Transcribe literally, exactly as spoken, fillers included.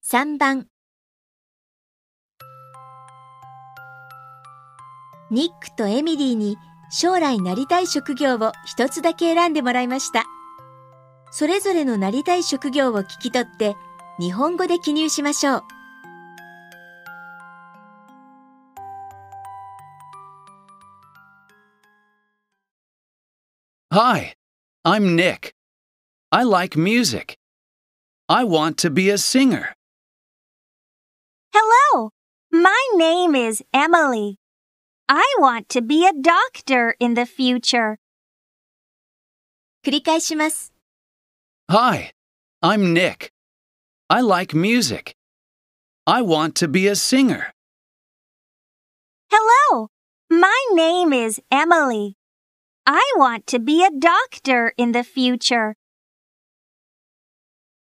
さんばん、ニックとエミリーに将来なりたい職業を一つだけ選んでもらいました。それぞれのなりたい職業を聞き取って日本語で記入しましょう。 Hi, I'm Nick. I like music. I want to be a singer. Hello, my name is Emily. I want to be a doctor in the future. 繰り返します。 Hi, I'm Nick. I like music. I want to be a singer. Hello, my name is Emily. I want to be a doctor in the future.